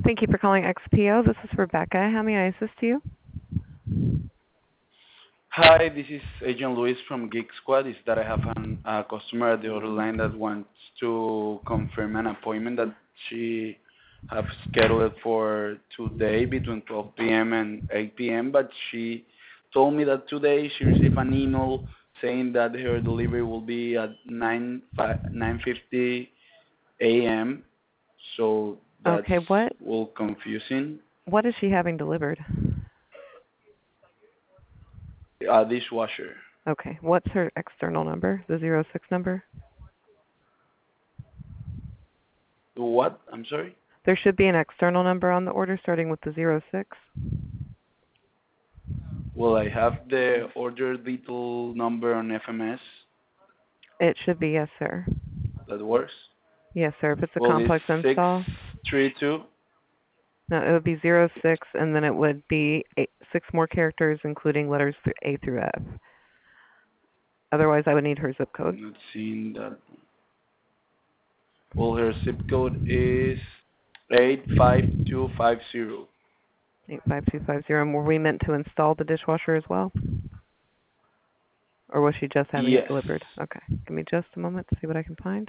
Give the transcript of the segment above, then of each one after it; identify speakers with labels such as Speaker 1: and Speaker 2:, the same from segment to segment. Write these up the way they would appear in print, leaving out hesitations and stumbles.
Speaker 1: Thank you for calling XPO. This is Rebecca. How may I assist you?
Speaker 2: Hi, this is Agent Luis from Geek Squad. Is that I have a customer at the other line that wants to confirm an appointment that she have scheduled for today between 12 p.m. and 8 p.m. But she told me that today she received an email saying that her delivery will be at 9:50 a.m. So that's
Speaker 1: Okay,
Speaker 2: will confusing.
Speaker 1: what is she having delivered?
Speaker 2: A dishwasher.
Speaker 1: Okay, what's her external number? The 06 number?
Speaker 2: What? I'm sorry.
Speaker 1: There should be an external number on the order starting with the 06.
Speaker 2: Well, I have the order detail number on FMS.
Speaker 1: It should be, yes, sir.
Speaker 2: That works.
Speaker 1: Yes, sir. If it's a
Speaker 2: Well, it's
Speaker 1: complex install,
Speaker 2: 632.
Speaker 1: no, it would be 06, and then it would be 6 more characters, including letters A through F. Otherwise, I would need her zip code.
Speaker 2: Not seeing that. Well, her zip code is 85250.
Speaker 1: 85250. And were we meant to install the dishwasher as well? Or was she just having it
Speaker 2: Yes.
Speaker 1: delivered? Okay. Give me just a moment to see what I can find.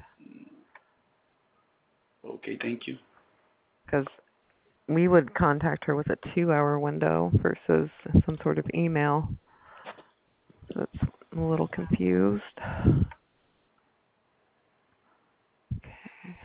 Speaker 2: Okay, thank you.
Speaker 1: Because we would contact her with a 2-hour window versus some sort of email. So it's a little confused. Okay.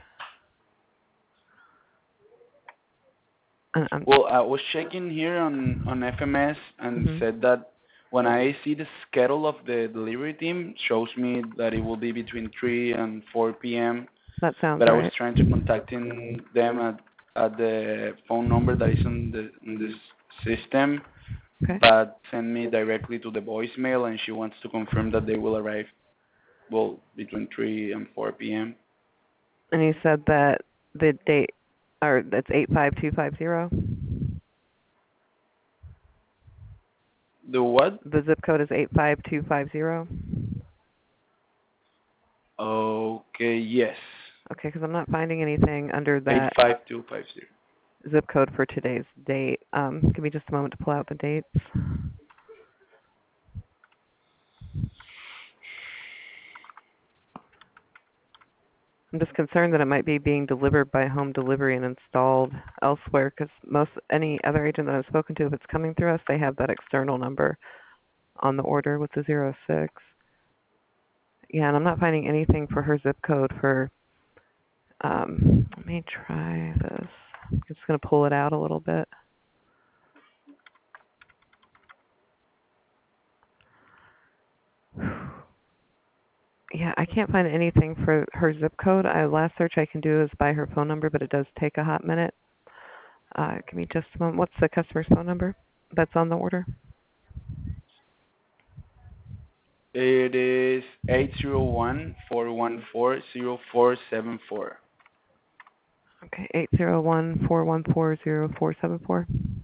Speaker 2: Well, I was checking here on FMS and said that when I see the schedule of the delivery team, shows me that it will be between 3 and 4 p.m.
Speaker 1: That sounds
Speaker 2: But I was
Speaker 1: right.
Speaker 2: trying to contacting them at the phone number that is on this system,
Speaker 1: Okay.
Speaker 2: but send me directly to the voicemail, and she wants to confirm that they will arrive, well, between 3 and 4 p.m.
Speaker 1: And you said that the date, or that's 85250?
Speaker 2: The what?
Speaker 1: The zip code is 85250?
Speaker 2: Okay, yes.
Speaker 1: Okay, because I'm not finding anything under that
Speaker 2: 85250.
Speaker 1: zip code for today's date. Give me just a moment to pull out the dates. I'm just concerned that it might be being delivered by home delivery and installed elsewhere, because any other agent that I've spoken to, if it's coming through us, they have that external number on the order with the 06. Yeah, and I'm not finding anything for her zip code for, let me try this. I'm just going to pull it out a little bit. Yeah, I can't find anything for her zip code. Last search I can do is by her phone number, but it does take a hot minute. Give me just a moment. What's the customer's phone number that's on the order?
Speaker 2: It is 801-414-0474.
Speaker 1: Okay, 801-414-0474.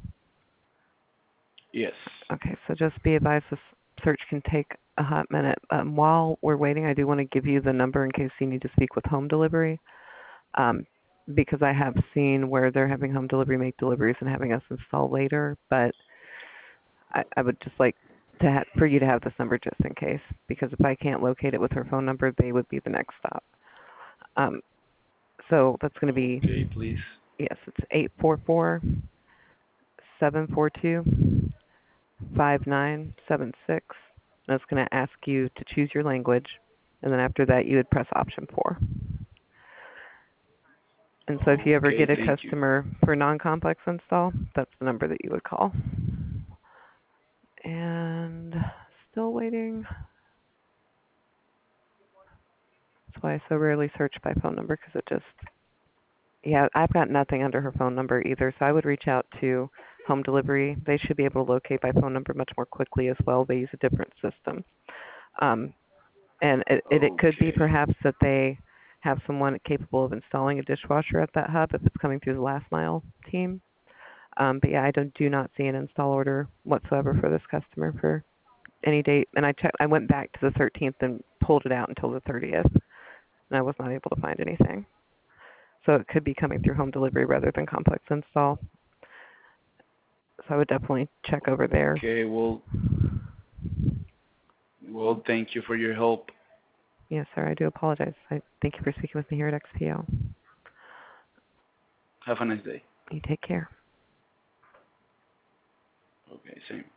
Speaker 2: Yes.
Speaker 1: Okay, so just be advised this search can take a hot minute. While we're waiting, I do want to give you the number in case you need to speak with home delivery, because I have seen where they're having home delivery make deliveries and having us install later, but I would just like for you to have this number just in case, because if I can't locate it with her phone number, they would be the next stop. So that's going to be,
Speaker 2: Okay, please.
Speaker 1: yes, it's 844-742-5976. And it's going to ask you to choose your language, and then after that you would press option 4. And so if you ever
Speaker 2: Okay,
Speaker 1: get a
Speaker 2: thank you.
Speaker 1: customer for non-complex install, that's the number that you would call. And still waiting. That's why I so rarely search by phone number, because it just, yeah, I've got nothing under her phone number either. So I would reach out to home delivery. They should be able to locate by phone number much more quickly as well. They use a different system. And it could be perhaps that they have someone capable of installing a dishwasher at that hub if it's coming through the last mile team. But yeah, I do not see an install order whatsoever for this customer for any date. And I went back to the 13th and pulled it out until the 30th, and I was not able to find anything. So it could be coming through home delivery rather than complex install. So I would definitely check over there.
Speaker 2: Okay, well, thank you for your help.
Speaker 1: Yes, sir. I do apologize. I thank you for speaking with me here at XPO.
Speaker 2: Have a nice day.
Speaker 1: You take care.
Speaker 2: Okay, same.